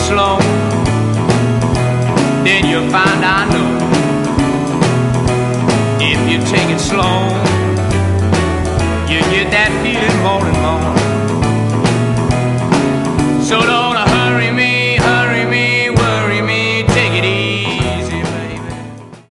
slow, then you'll find I know. If you take it slow, you get that feeling more and more.